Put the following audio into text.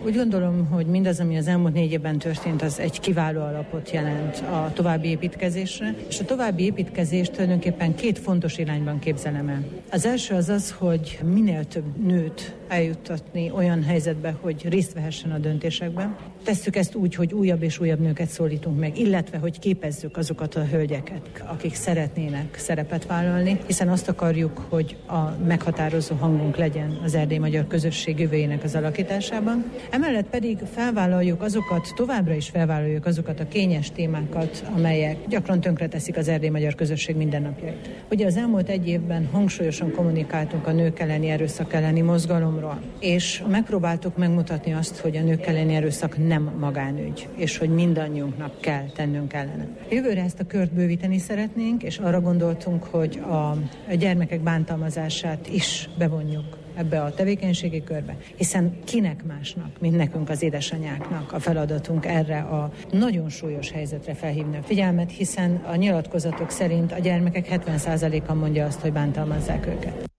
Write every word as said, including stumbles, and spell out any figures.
Úgy gondolom, hogy mindaz, ami az elmúlt négy évben történt, az egy kiváló alapot jelent a további építkezésre, és a további építkezést tulajdonképpen két fontos irányban képzelem el. Az első az az, hogy minél több nőt eljuttatni olyan helyzetbe, hogy részt vehessen a döntésekben. Tesszük ezt úgy, hogy újabb és újabb nőket szólítunk meg, illetve hogy képezzük azokat a hölgyeket, akik szeretnének szerepet vállalni, hiszen azt akarjuk, hogy a meghatározó hangunk legyen az erdélyi magyar közösség jövőjének az alakításában. Emellett pedig felvállaljuk azokat, továbbra is felvállaljuk azokat a kényes témákat, amelyek gyakran tönkreteszik az erdélyi magyar közösség mindennapjait. Ugye az elmúlt egy évben hangsúlyosan kommunikáltunk a nők elleni erőszak elleni mozgalomról, és megpróbáltuk megmutatni azt, hogy a nők elleni erőszak nem magánügy, és hogy mindannyiunknak kell tennünk ellene. Jövőre ezt a kört bővíteni szeretnénk, és arra gondoltunk, hogy a gyermekek bántalmazását is bevonjuk ebbe a tevékenységi körbe, hiszen kinek másnak, mint nekünk az édesanyáknak a feladatunk erre a nagyon súlyos helyzetre felhívni a figyelmet, hiszen a nyilatkozatok szerint a gyermekek hetven százaléka mondja azt, hogy bántalmazzák őket.